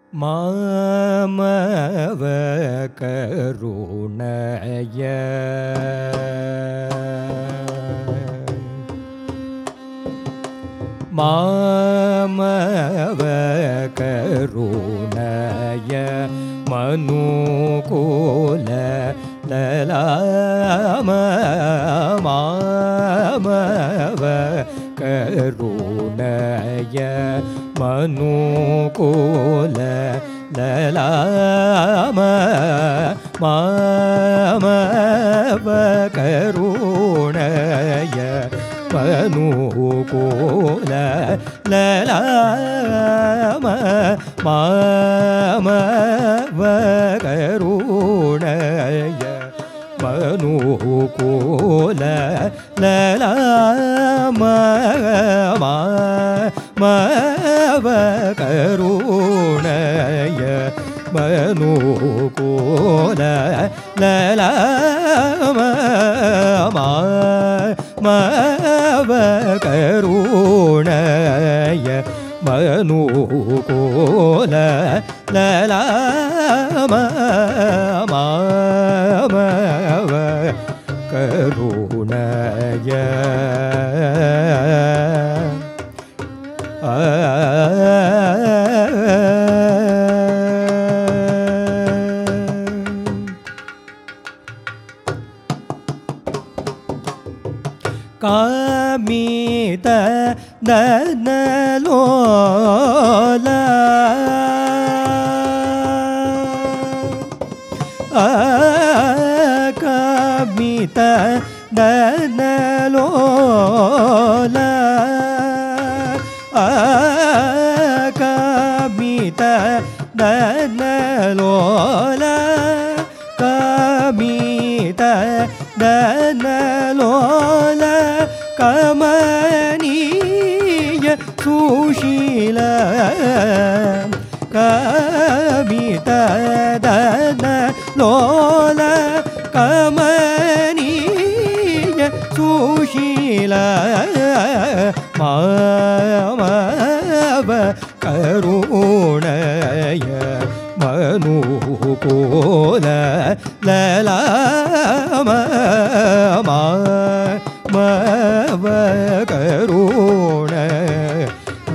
மாமவ கருணய மாமவ கருணய மனுகூல லலாம மாமவ கருணய மனுகூல லலாம மாமவ கருணய மனுகூல லலாம மாமவ கருணய மனுகூல லலாம மாமவ கருணய மனுகூல லலாம மாமவ கருணய மனுகூல லலாம மாமவ கருணய காமித தனலோல காமித தனலோல காமித தனலோல காமித தனலோல கமனீய சுஷீல காமித தனலோல கமனீய சுஷீல மாமவ கருணய மனுகூல லலாம மாமவ கருணய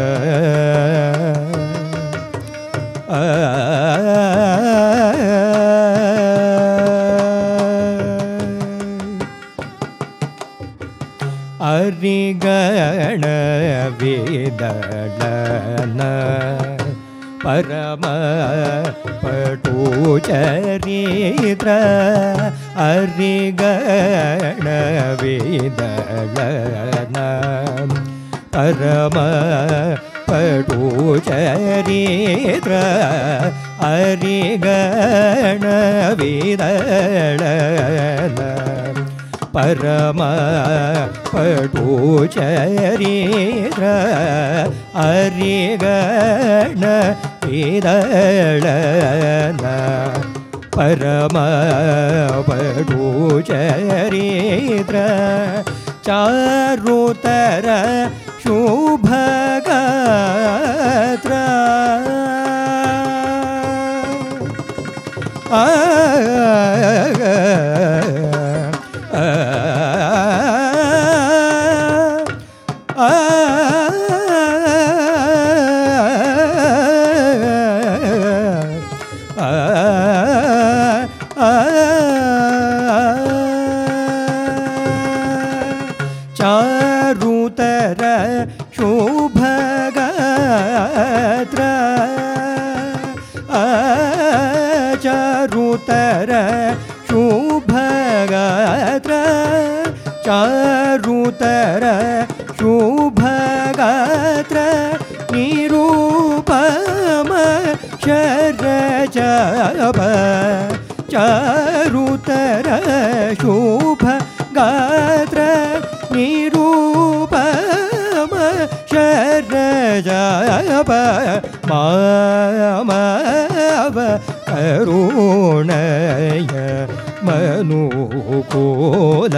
அரிகண விதளன பரம படுச்சரித்ர அரிகண விதளன பரம படுச்சரித்ர அரிகண விதளன பரம படுச்சரித்ர அரிகண விதளன பரம படுச்சரித்ர சாருதர சுபகத்ர चारुतर शुभगत्र चारुतर शुभगत्र चारुतर शुभगत्र निरूपम शरजप चारुतर शुभगत्र निरूपम शरजप मामव करुणय मनुकूल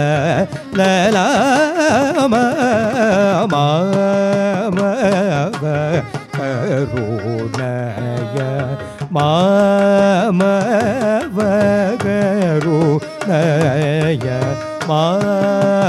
ललाम मामव करुणय மாமவகரு நய மாமவகரு